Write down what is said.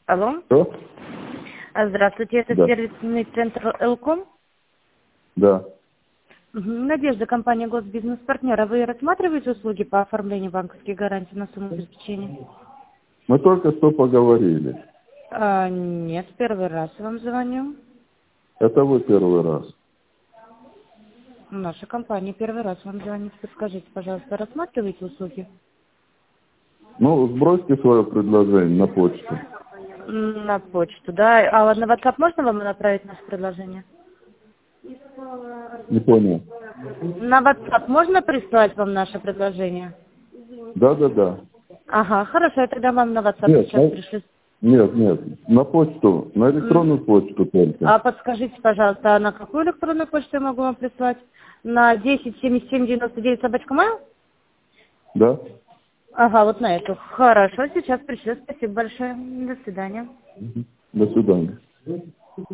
Алло. Что? Здравствуйте, это Да. сервисный центр Элком. Да. Надежда, компания Госбизнес-партнера. Вы рассматриваете услуги по оформлению банковских гарантий на сумму обеспечения? Мы только что поговорили. Нет, первый раз вам звоню. Это вы первый раз. Наша компания первый раз вам звонит. Подскажите, пожалуйста, рассматриваете услуги? Ну, сбросьте свое предложение на почту. На почту, да? А на WhatsApp можно вам направить наше предложение? Не понял. На WhatsApp можно прислать вам наше предложение? Да. Ага, хорошо, я тогда вам на WhatsApp Нет, сейчас пришлю. нет. На почту, на электронную почту только. А подскажите, пожалуйста, на какую электронную почту я могу вам прислать? На 107799 @mail? Да? Ага, вот на эту. Хорошо, сейчас пришлю. Спасибо большое. До свидания. До свидания.